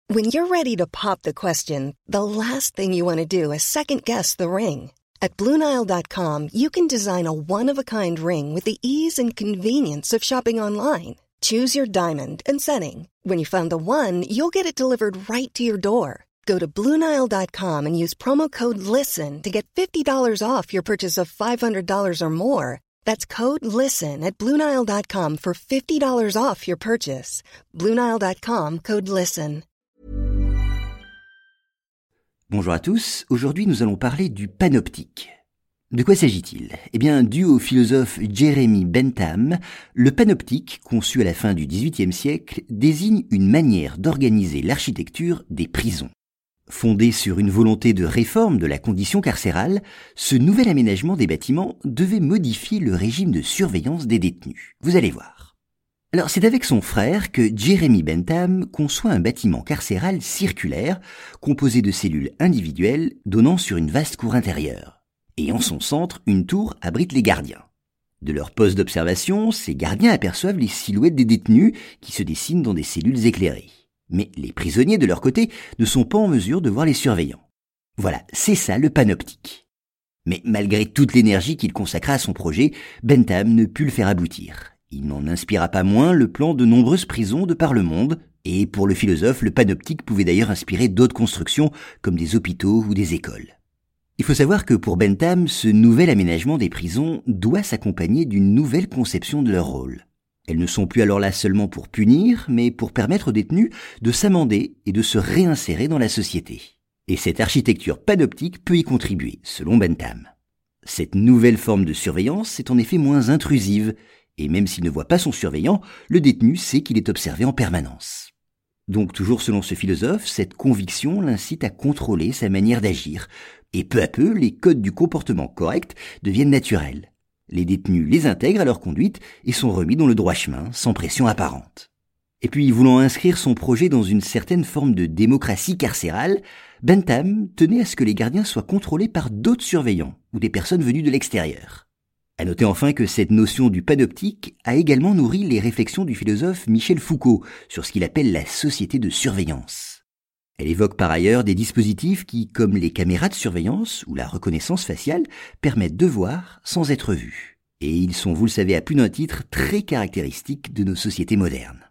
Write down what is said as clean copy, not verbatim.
When you're ready to pop the question, the last thing you want to do is second-guess the ring. At BlueNile.com, you can design a one-of-a-kind ring with the ease and convenience of shopping online. Choose your diamond and setting. When you find the one, you'll get it delivered right to your door. Go to BlueNile.com and use promo code LISTEN to get $50 off your purchase of $500 or more. That's code LISTEN at BlueNile.com for $50 off your purchase. BlueNile.com, code LISTEN. Bonjour à tous, aujourd'hui nous allons parler du panoptique. De quoi s'agit-il ? Eh bien, dû au philosophe Jeremy Bentham, le panoptique, conçu à la fin du XVIIIe siècle, désigne une manière d'organiser l'architecture des prisons. Fondé sur une volonté de réforme de la condition carcérale, ce nouvel aménagement des bâtiments devait modifier le régime de surveillance des détenus. Vous allez voir. Alors, c'est avec son frère que Jeremy Bentham conçoit un bâtiment carcéral circulaire, composé de cellules individuelles donnant sur une vaste cour intérieure. Et en son centre, une tour abrite les gardiens. De leur poste d'observation, ces gardiens aperçoivent les silhouettes des détenus qui se dessinent dans des cellules éclairées. Mais les prisonniers, de leur côté, ne sont pas en mesure de voir les surveillants. Voilà, c'est ça le panoptique. Mais malgré toute l'énergie qu'il consacra à son projet, Bentham ne put le faire aboutir. Il n'en inspira pas moins le plan de nombreuses prisons de par le monde, et pour le philosophe, le panoptique pouvait d'ailleurs inspirer d'autres constructions comme des hôpitaux ou des écoles. Il faut savoir que pour Bentham, ce nouvel aménagement des prisons doit s'accompagner d'une nouvelle conception de leur rôle. Elles ne sont plus alors là seulement pour punir, mais pour permettre aux détenus de s'amender et de se réinsérer dans la société. Et cette architecture panoptique peut y contribuer, selon Bentham. Cette nouvelle forme de surveillance est en effet moins intrusive, et même s'il ne voit pas son surveillant, le détenu sait qu'il est observé en permanence. Donc toujours selon ce philosophe, cette conviction l'incite à contrôler sa manière d'agir, et peu à peu, les codes du comportement correct deviennent naturels. Les détenus les intègrent à leur conduite et sont remis dans le droit chemin, sans pression apparente. Et puis, voulant inscrire son projet dans une certaine forme de démocratie carcérale, Bentham tenait à ce que les gardiens soient contrôlés par d'autres surveillants ou des personnes venues de l'extérieur. À noter enfin que cette notion du panoptique a également nourri les réflexions du philosophe Michel Foucault sur ce qu'il appelle la société de surveillance. Elle évoque par ailleurs des dispositifs qui, comme les caméras de surveillance ou la reconnaissance faciale, permettent de voir sans être vus. Et ils sont, vous le savez à plus d'un titre, très caractéristiques de nos sociétés modernes.